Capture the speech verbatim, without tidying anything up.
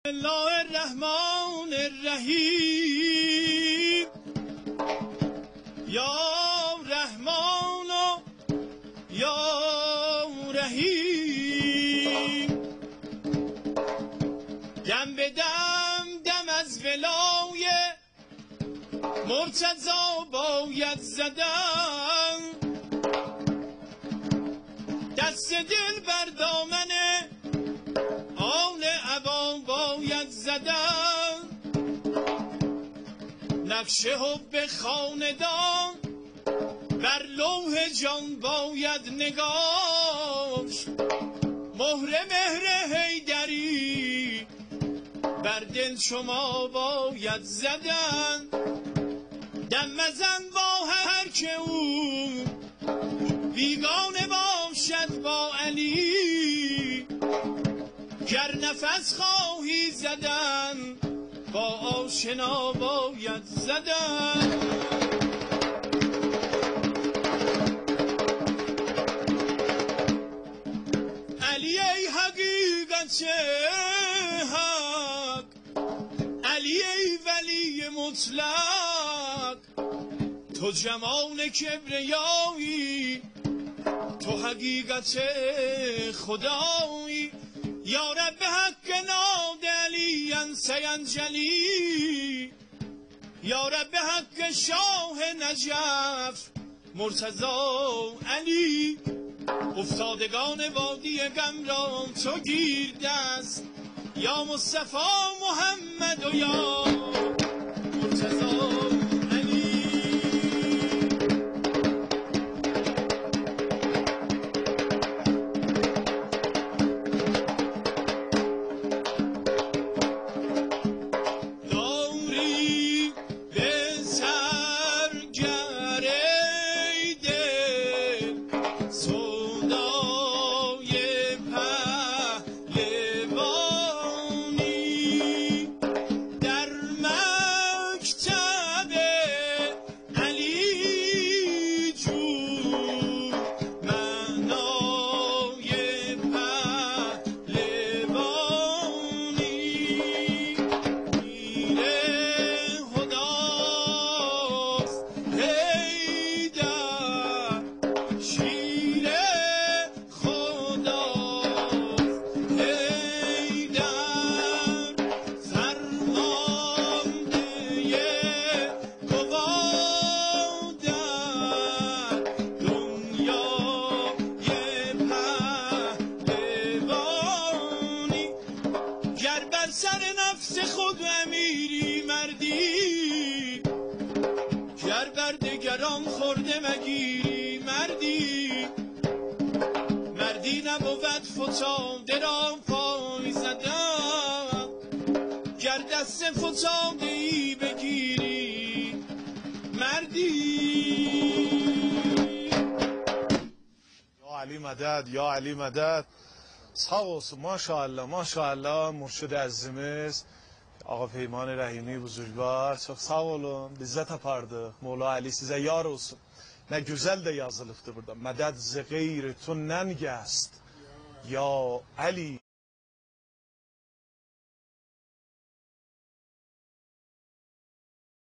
الله الرحمن الرحیم یا رحمان و یا رحیم. دم به دم دم از ولای مرتضی باید زدن، دست دل بر دامن آل عبا باید زدن، نقش حب خاندان بر لوح جان باید نگاشت، مهر مهر حیدری بر دل شما باید زدن. دم مزن با هر که او بیگانه باشد با علی، گر نفس خواهی زدن با آشنا باید زدن. علی ای حقیقت حق، علی ای ولی مطلق، تو جمال کبریایی، تو حقیقت خدایی. یا رب حق ناد علی سینجلی، یا رب حق شاه نجف مرتضی علی. افتادگان وادی غم را تو گیر دست، یا مصطفی محمد و یا مرتضی خورده مگیری مردی، مردی نبود فتاده را پای زدن، گر دست فتاده ای بگیری مردی. یا علی مدد، یا علی مدد. sağ olsun maşallah maşallah مرشد عزیزimiz آقا پیمان رحیمی بزرگوار. Çok sağ olun. Bizzat apardı. Mola Ali size yar olsun. Ne güzel de yazılıptı burada. Meded ze gayri tu nengest. Ya Ali